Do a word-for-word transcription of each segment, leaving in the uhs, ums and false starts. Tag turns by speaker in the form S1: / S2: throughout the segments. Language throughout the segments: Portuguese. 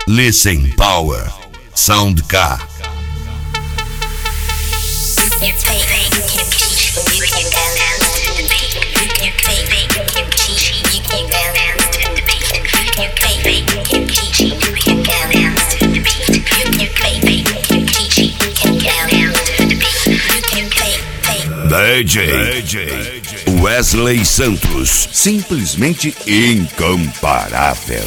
S1: Listen Power, Sound K. D J Wesley Santos, simplesmente incomparável.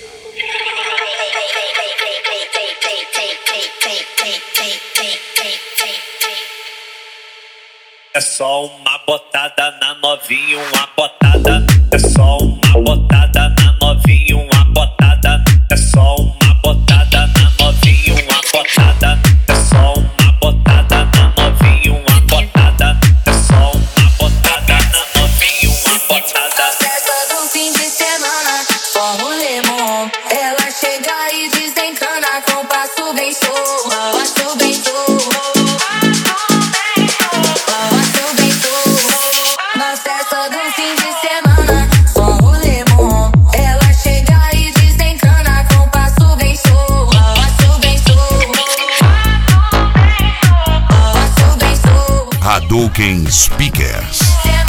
S2: É só uma botada na novinha, uma botada. É só uma botada na novinha, uma botada. É só uma botada na novinha, uma botada. É só uma botada na novinha, uma botada. É só uma botada na novinha, uma botada.
S3: Festa do fim de semana, só o lemon. Ela chega e desencana com passo bem show, passo bem show.
S1: Hadouken Speakers.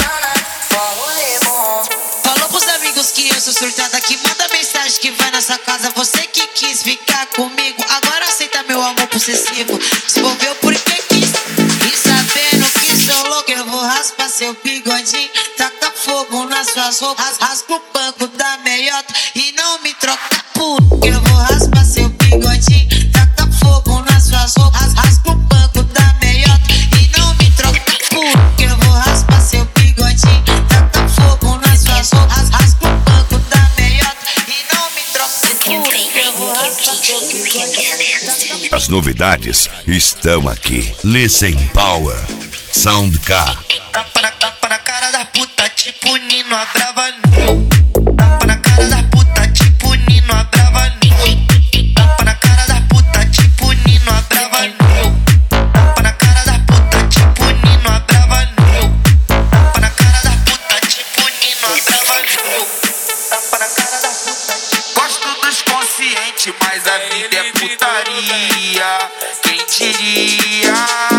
S4: Falou pros amigos que eu sou surtada, que manda mensagem que vai na sua casa. Você que quis ficar comigo, agora aceita meu amor possessivo. Se envolveu porque quis, e sabendo que sou louco, eu vou raspar seu bigodinho, taca fogo nas suas roupas, rasga o banco da meiota e não me troca por. Eu vou raspar seu bigodinho, taca fogo nas suas roupas, rasga o banco da meiota e não me troca por. Eu vou raspar seu bigodinho, taca fogo nas suas roupas, rasga o banco da meiota e não me troca por. Eu vou raspar seu bigodinho.
S1: As novidades estão aqui. Listen Power, Sound K.
S5: Tapa na, tapa na cara da puta, tipo Nino Abravanel. Tapa na cara da puta, tipo Nino Abravanel. Tapa na cara da puta, tipo Nino Abravanel. Tapa na cara da puta, tipo Nino Abravanel. Tapa na cara da puta, tipo Nino Abravanel. Tapa na cara da puta. Gosto dos conscientes, mas a vida é putaria. Quem diria?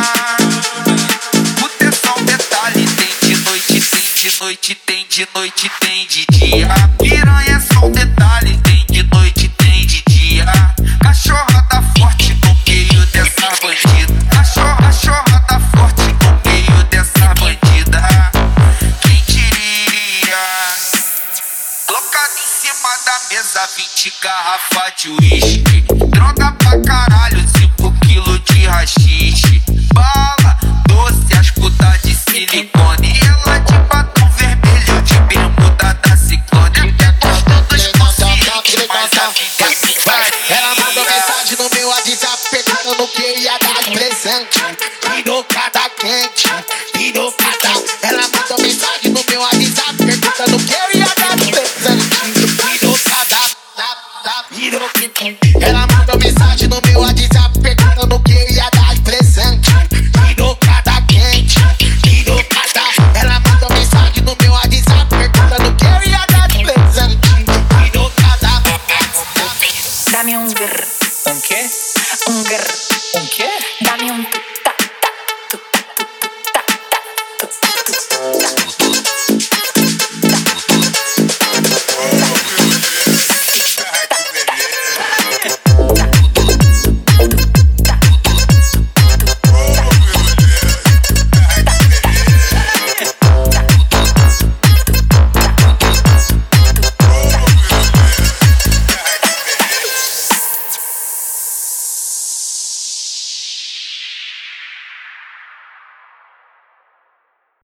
S5: Noite tem de noite, tem de dia. Piranha é só um detalhe, tem de noite, tem de dia. Cachorrada forte no meio dessa bandida. Cachorra, cachorrada forte no meio dessa bandida. Quem diria? Colocado em cima da mesa, vinte garrafas de uísque. Droga pra caralho, cinco quilos de rachixe. Bala, doce, as putas de silicone. E ela de batom vermelho, de bermuda da Ciclone. Até gosto dos conscientes, mas a vida é putaria.
S6: Ela mandou mensagem no meu WhatsApp perguntando que ia dar de presente. Virou cada quente, virou cada. Ela mandou mensagem no meu WhatsApp perguntando que eu ia dar de presente. Virou cada, virou quente. Ela mandou mensagem no meu WhatsApp perguntando que eu ia dar de presente. Virou cada quente, virou cada. Ela mandou mensagem no meu WhatsApp perguntando que eu ia dar de presente. Virou cada.
S3: Dame um grr.
S6: Um quê?
S3: Um grr.
S6: Um quê?
S3: Dame um tu, ta, ta, tu, ta, tu, ta, tu, ta, tu, ta.